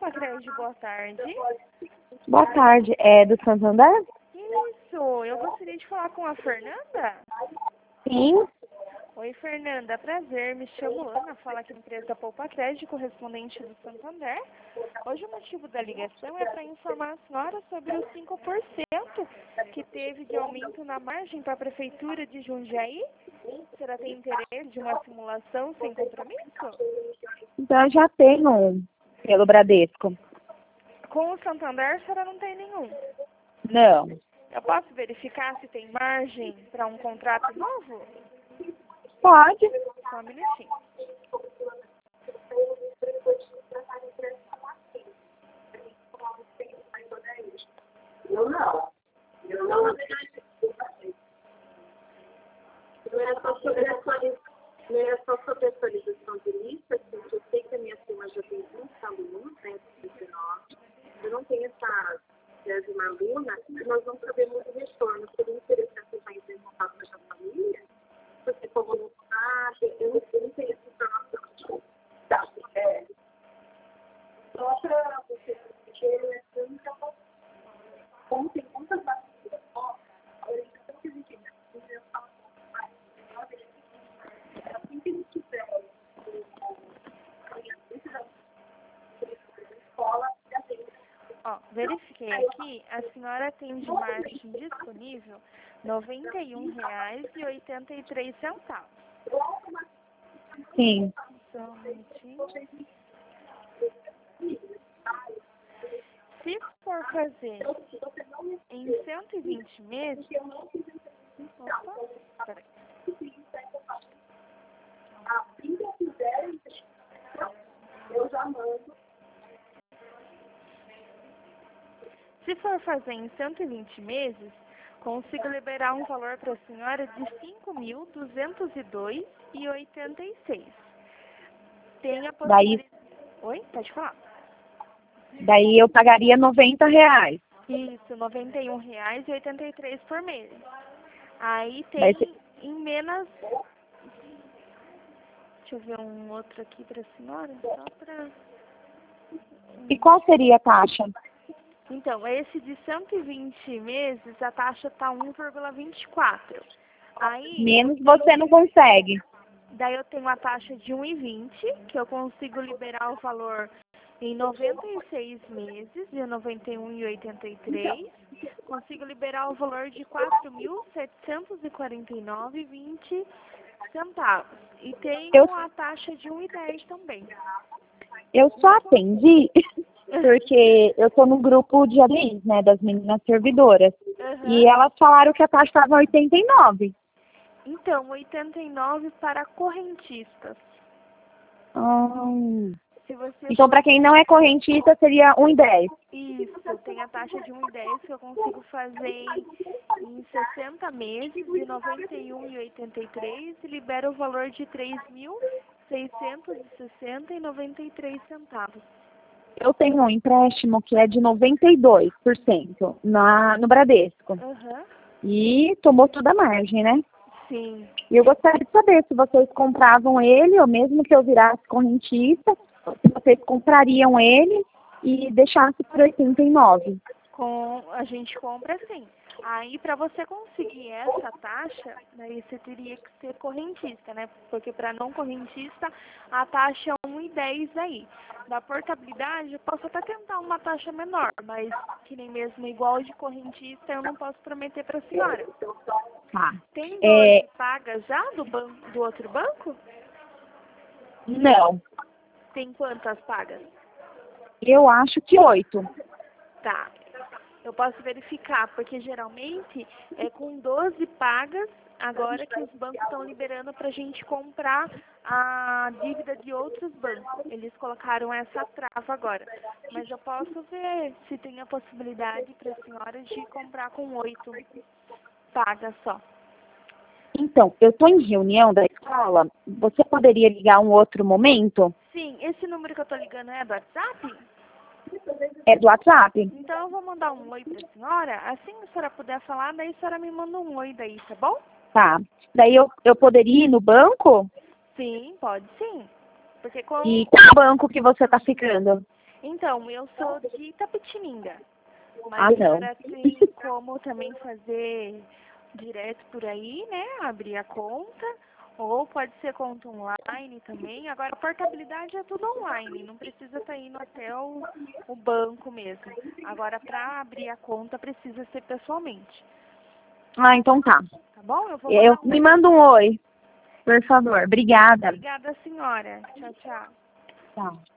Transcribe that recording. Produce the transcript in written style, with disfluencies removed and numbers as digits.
Poupa Crédito, boa tarde. Boa tarde, é do Santander? Isso, eu gostaria de falar com a Fernanda. Sim. Oi, Fernanda, prazer, me chamo Ana, falo aqui da empresa Poupa Crédito, correspondente do Santander. Hoje o motivo da ligação é para informar a senhora sobre os 5% que teve de aumento na margem para a Prefeitura de Jundiaí. A senhora tem interesse de uma simulação sem compromisso? Então eu já tenho um pelo Bradesco. Com o Santander, a senhora não tem nenhum. Não. Eu posso verificar se tem margem para um contrato novo? Pode. Só um minutinho. Eu não. Não é só sobre a atualização de lista, porque eu sei que a minha firma já tem 20 alunos, né, 19. Eu não tenho essa 10ª aluna, e nós vamos saber muito retorno. Seria interessante já entrar em contato com essa família, porque como não sabe, eu não tenho essa informação. Tá, só para você ter como tem muitas vacinas, a orientação que a gente tem, assim que eles tiverem escola, já tem. Ó, verifiquei aqui, a senhora tem de margem disponível R$ 91,83. Sim. Só um minutinho. Se for fazer em 120 meses... Opa, peraí. Assim que eu fizer, eu já mando. Se for fazer em 120 meses, consigo liberar um valor para a senhora de R$ 5.202,86. Tem a possibilidade... Oi? Pode falar. Daí eu pagaria R$ 90. Isso, R$ 91,83 por mês. Aí tem em menos... Deixa eu ver um outro aqui para a senhora, só para... E qual seria a taxa? Então, esse de 120 meses, a taxa está 1,24. Aí, Menos você não consegue. daí eu tenho a taxa de 1,20, que eu consigo liberar o valor em 96 meses, de 91,83. Consigo liberar o valor de R$ 4.749,20. E tenho a taxa de 1,10 também. Eu só atendi porque eu estou no grupo de ADIs, né, das meninas servidoras. E elas falaram que a taxa estava 89. Então, 89 para correntistas. Se você Então, para quem não é correntista, seria 1,10. Isso, tem a taxa de 1,10 que eu consigo fazer em 60 meses de 91,83 e libera o valor de R$ 3.660,93. Eu tenho um empréstimo que é de 92% no Bradesco. E tomou toda a margem, né? Sim. E eu gostaria de saber se vocês compravam ele, ou mesmo que eu virasse correntista, se vocês comprariam ele e deixasse por 89. A gente compra sim. Aí, para você conseguir essa taxa, daí você teria que ser correntista, né? Porque para não correntista, a taxa é 1,10 aí. Da portabilidade, eu posso até tentar uma taxa menor, mas que nem mesmo igual de correntista, eu não posso prometer para a senhora. Tá. Tem 12 pagas já do outro banco? Não. Tem quantas pagas? Eu acho que 8. Tá. Eu posso verificar, porque geralmente é com 12 pagas agora que os bancos estão liberando para a gente comprar a dívida de outros bancos. Eles colocaram essa trava agora. Mas eu posso ver se tem a possibilidade para a senhora de comprar com 8 pagas só. Então, eu estou em reunião da escola. Você poderia ligar um outro momento? Sim, esse número que eu estou ligando é do WhatsApp? É do WhatsApp? Então eu vou mandar um oi para a senhora. Assim que a senhora puder falar, daí a senhora me manda um oi daí, tá bom? Tá. Daí eu poderia ir no banco? Sim, pode sim. Porque como... E qual banco que você está ficando? Então, eu sou de Itapetininga. Mas Ah, não. agora tem como também fazer direto por aí, né? Abrir a conta. Ou pode ser conta online também. Agora, a portabilidade é tudo online. Não precisa estar indo até o banco mesmo. Agora, para abrir a conta, precisa ser pessoalmente. Ah, então tá. Tá bom? Eu vou Eu, mandar me manda um oi, por favor. Obrigada. Obrigada, senhora. Tchau, tchau. Tchau.